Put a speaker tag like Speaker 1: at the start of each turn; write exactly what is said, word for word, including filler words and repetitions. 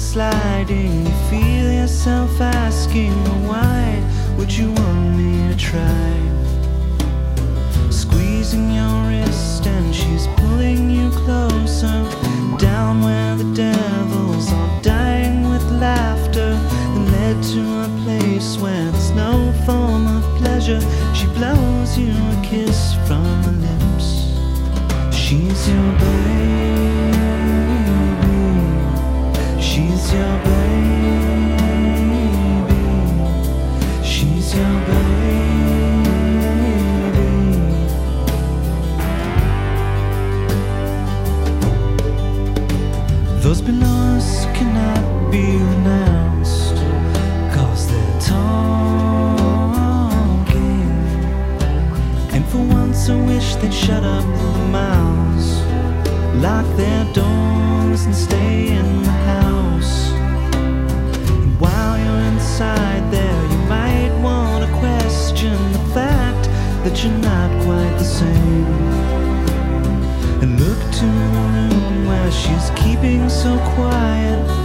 Speaker 1: sliding. You feel yourself asking, why would you want me to try? Squeezing your wrist and she's pulling you closer, down where the devils are dying with laughter, and led to a place where there's no form of pleasure. She blows you a kiss from her lips. She's your baby, she's your baby, she's your baby. Those below us cannot be renounced, 'cause they're talking. And for once I wish they'd shut up their mouths, lock their doors and stay in the house. And while you're inside there, you might want to question the fact that you're not quite the same, and look to the room where she's keeping so quiet.